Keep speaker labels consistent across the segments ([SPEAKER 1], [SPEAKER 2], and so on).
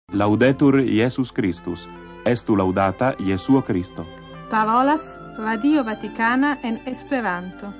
[SPEAKER 1] Laudetur Jesus Christus, estu laudata Jesuo Christo.
[SPEAKER 2] Parolas Radio Vaticana en Esperanto.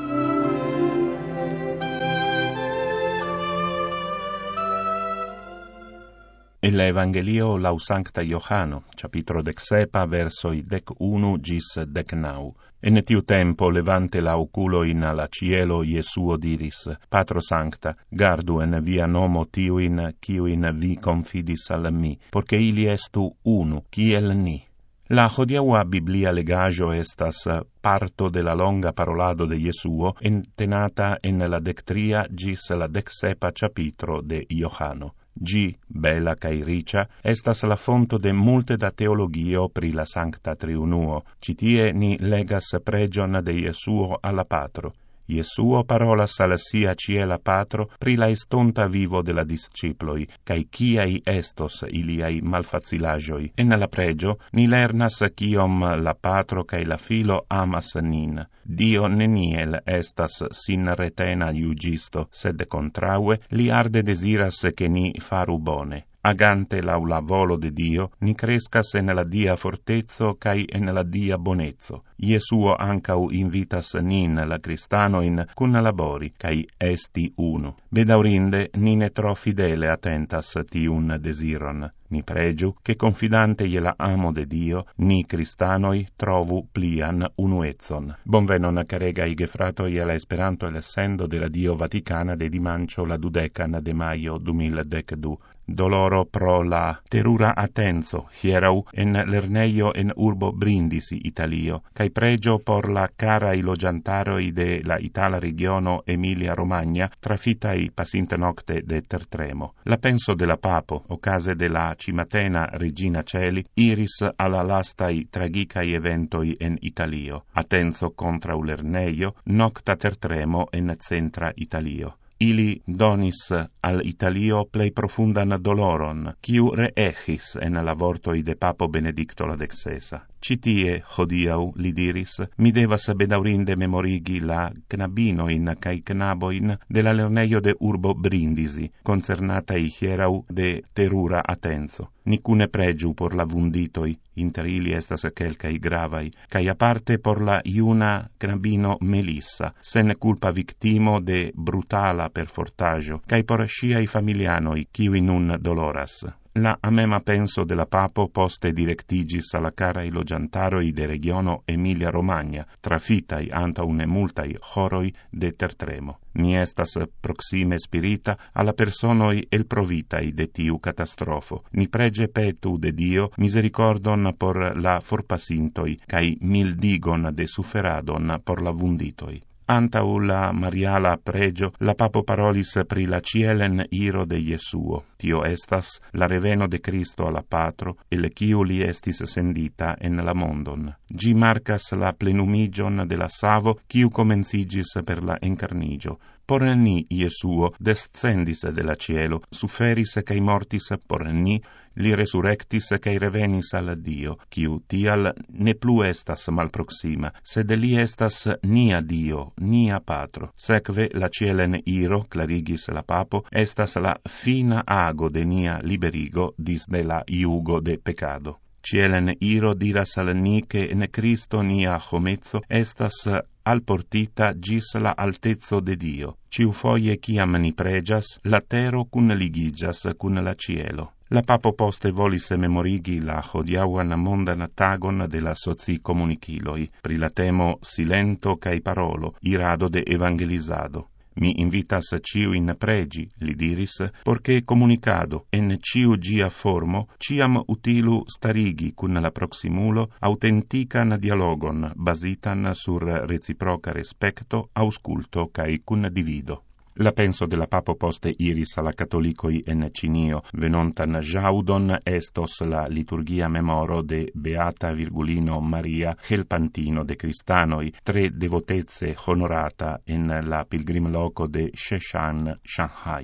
[SPEAKER 3] El Evangelio lau Sancta Johano, capitro 17, versoi 11 gis 19. En tiu tempo, levante la oculoin alla cielo, Jesuo diris, Patro Sancta, gardu en via nomo tiuin, kiuin vi confidis al mi, porque ili estu unu, kiel ni. La hodiaua Biblia legajo estas parto de la longa parolado de Jesuo entenata en la 13 gis la 17 capitro de Johano. Gi, bella cae ricia, estas la fonto de multe da teologio pri la Sancta Triunuo. Citie ni legas pregion de Jesuo alla Patro. Jesuo parolas al sia ciela Patro pri la estonta vivo de la disciploi, cae ciai estos iliai malfacilagioi. En la pregio, ni lernas ciom la Patro cae la Filo amas nin. Dio neniel estas sin retena iugisto, sed contraue li arde desiras che ni faru bone. Agante lau la volo de Dio, ni crescas en la dia fortezzo cae en la dia bonezzo. Jesuo ancau invitas nin la Cristanoin cun labori, cae esti uno. Bedaurinde, ni ne tro fidele attentas tiun desiron. Ni pregiu, che confidante la amo de Dio, ni Cristanoi trovu plian unuezzon. Bonvenon caregai gefratoi alla Esperanto l'essendo de Radio Vaticana de dimancio la 12 de maio 2012. Doloro pro la terura attenzo, hierau en lerneio en urbo Brindisi, Italio, cae pregio por la cara logiantaroi de la Itala regiono Emilia-Romagna, trafitai pasinte nocte de tertremo. La penso de la Papo, ocase de la cimatena Regina Celi, iris alla lastai tragicai eventoi en Italio, attenzo contra u lerneio, nocta tertremo en centra Italio. Ili donis al Italio plei profundan doloron, quiu reechis en la vortoi de Papo Benedicto la XVI. Citie, hodiau, li diris, mi devas bedaurinde memorigi la knabinoin cae knaboin de la lerneio de urbo Brindisi, concernatai hierau de terura attenzo. Nicune pregiu por la vunditoi, inter ili estas quelcai gravai, cae aparte por la iuna knabino Melissa, sen culpa victimo de brutala perfortagio, cae por sciai familianoi, kiui nun doloras. La amema penso de la Papo poste directigis alla carai logiantaroi de regiono Emilia-Romagna, trafitai anta une multai horoi de tertremo. Ni estas proxime spirita alla personoi elprovitai de tiu catastrofo. Ni prege petu de Dio misericordon por la forpasintoi, cae mildigon de suferadon por la vunditoi. Antau la mariala pregio, la Papo parolis pri la cielen iro de Jesuo. Tio estas la reveno de Cristo alla Patro, el quiu li estis sendita en la mondon. Gi marcas la plenumigion de la savo, quiu comencigis per la encarnigio. Por ni Jesuo descendis de la cielo, suferis cae mortis por ni, li resurrectis cae revenis al Dio, quiu tial ne plu estas malproxima, sed li estas nia Dio, nia Patro. Sekve la cielen iro, clarigis la Papo, estas la fina ago de nia liberigo dis de la iugo de pecado. Cielen iro diras al ni che in Cristo nia homezzo estas alportita gis la altezzo de Dio. Ciu foie ciam ni pregias, la tero cun ligigas cun la cielo. La Papo poste volis memorigi la hodiauan mondan tagon de la soci comuniciloi, pri la temo silento cae parolo, irado de evangelizado. Mi invitas ciu in pregi, li diris, porche comunicado en ciu gia formo ciam utilu starigi cun la proximulo autentican dialogon basitan sur reciproca respecto, ausculto cae cun divido. La penso de la Papo poste iris alla catholicoi en Cinio, venontan jaudon estos la liturgia memoro de Beata Virgulino Maria Helpantino de Cristanoi, tre devotezze honorata en la pilgrim loco de Sheshan, Shanghai.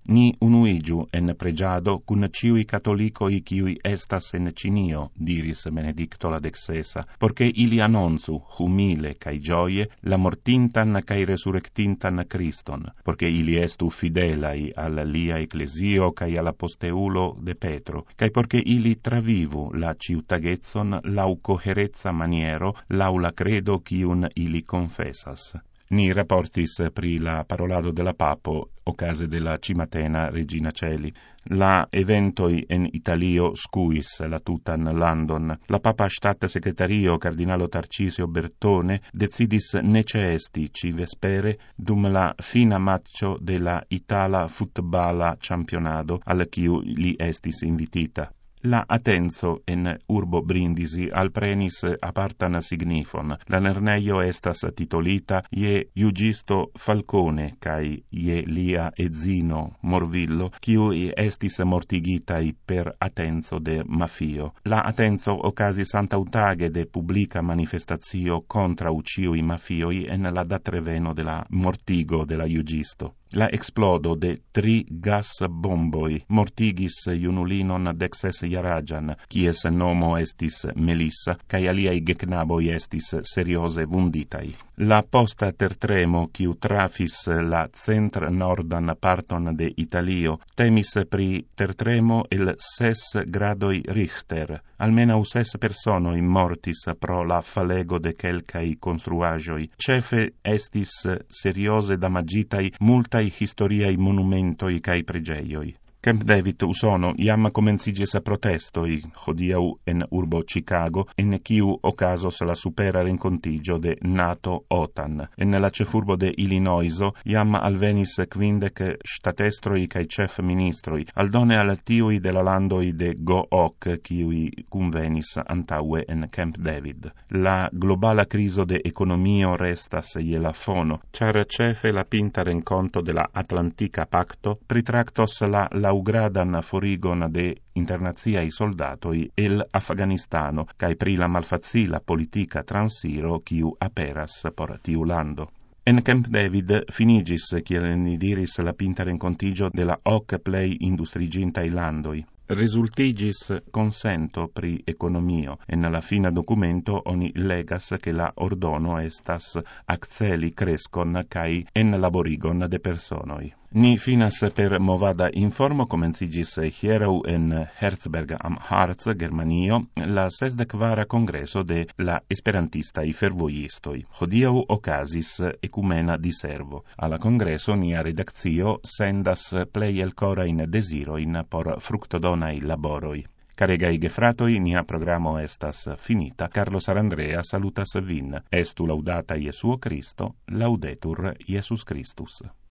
[SPEAKER 3] Ni unuigiu en pregiado cun ciui catholicoi ciui estas en Cinio, diris Benedicto la XVI, porque ili annonzu, humile cae gioie, la mortintan cae resurrectintan Christon, porque ili estu fidelai al lia ecclesio cae alla posteulo de Petro, cae porque ili travivu la ciutagezzon lau coherezza maniero, lau la credo cium ili confessas. Ni rapportis pri la parolado de la Papo occase de la cimatena Regina Celi. La eventoi en Italio scuis la tutan landon. La Papa Stat Secretario Cardinalo Tarcisio Bertone decidis nece esti ci vespere dum la fina matcho de la Itala Futbala Campionado al quiu li estis invitita. La attenzo en urbo Brindisi alprenis apartan signifon. La lerneio estas titolita je Iugisto Falcone cae je lia edzino Morvillo, kiui estis mortigitai per attenzo de mafio. La attenzo occasis antaŭtage de publica manifestatio contra ciui mafioi en la datreveno de la mortigo de la Iugisto. La explodo de 3 gas bomboi mortigis junulinon 16 jaraĝan, kies nomo estis Melissa, kaj aliaj geknaboj estis seriose vunditaj. La posta tertremo, kiu trafis la centr-nordan parton de Italio, temis pri tertremo el 6 gradoi Richter. Almenau 6 personoi mortis pro la falego de kelkaj konstruaĵoj. Ĉefe estis seriose damagitaj multaj historiai monumentoi cae pregeioi. Camp David usono iam comencigis protestoi hodiau en urbo Chicago, en quiu ocasos la supera rencontigio de NATO-OTAN. En la cefurbo de Illinoiso iam alvenis 50 statestroi cae cef ministroi, aldone al tiui de la landoi de Go-Ok, quiui convenis antaue en Camp David. La globala criso de economio restas je la fono, char cefe la pinta renconto de la Atlantica Pacto pritractos la laugradan forigon de internaziai soldatoi el Afganistano, cae pri la malfacila politica transiro quiu aperas por tiu lando. En Camp David finigis, kiel ni diris, la pinta rencontigio de la hoc plei industrigintai landoi. Resultigis consento pri economio. En la fina documento oni legas che la ordono estas acceli crescon cae en laborigon de personoi. Ni finas per movada informo comencigis hierau en Herzberg am Harz, Germanio, la 64 congreso de la esperantistai fervoiistoi. Hodiau ocasis ecumena diservo. Alla congreso nia redaccio sendas plei elcorain desiroin por fructodonai laboroi. Caregai gefratoi, nia programo estas finita. Carlo Sarandrea salutas vin. Estu laudata Iesuo Cristo, laudetur Iesus Christus.